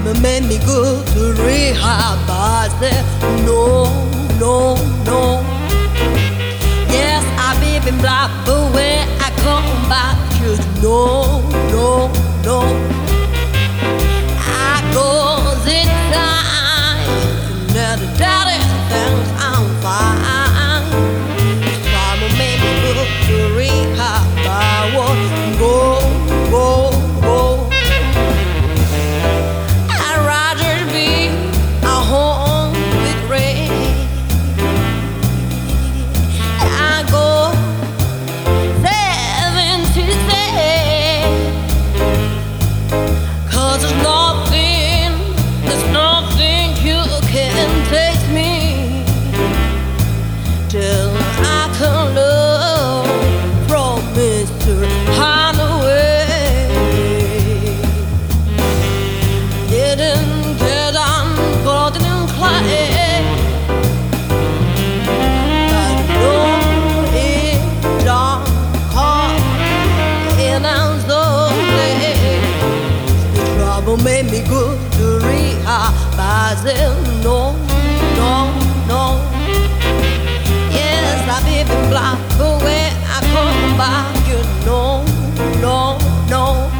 made me go to rehab. I said, no, no, no. Yes, I've been black, but when I come back, just no, no, no. I goes inside, and the daddy thinks I'm fine. Mama made me go to rehab. I was go, go, go. I'd rather be at home with Ray. I go 'cause there's nothing you can take me till I can love from Mr. Holloway. Didn't get on golden and clay. I know it don't come in and so trouble made me go to rehab. I said no, no, no. Yes, I've been blind, but when I come back, you know, no, no.